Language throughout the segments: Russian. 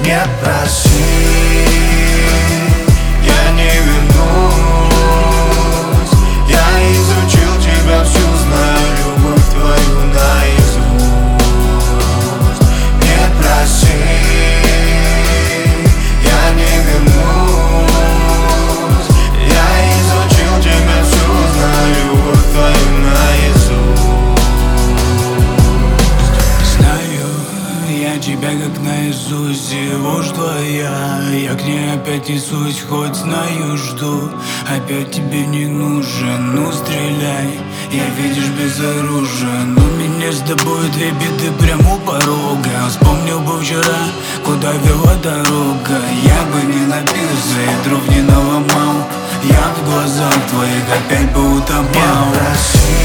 Не проси, я не вернусь. Я изучил тебя всю, знаю любовь твою наизусть. Не проси, я не вернусь. Я изучил тебя всю, знаю любовь твою наизусть. Знаю я тебя как наизусть, и ложь твоя. Я к ней опять несусь, хоть знаю, жду. Опять тебе не нужен, ну стреляй. Я, видишь, безоружен. У меня с тобой две беды прямо у порога. Вспомнил бы вчера, куда вела дорога. Я бы не напился и дров не наломал. Я в глазах твоих опять бы утопал. Не проси,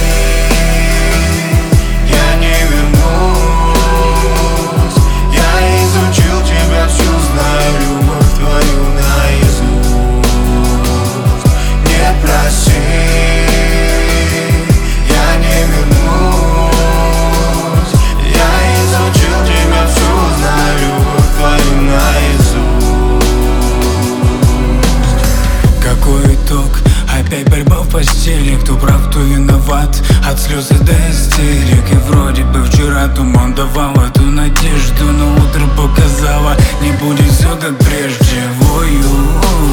я не вернусь. Я изучил тебя всю, знаю любовь твою наизусть. Не проси, я не вернусь. Я изучил тебя всю, знаю любовь твою наизусть. Какой итог? Опять борьба в постели. Кто прав, кто виноват? От слез и до истерик. И вроде бы вчера туман давал эту надежду, но утро показало, не будет все как прежде. Вою,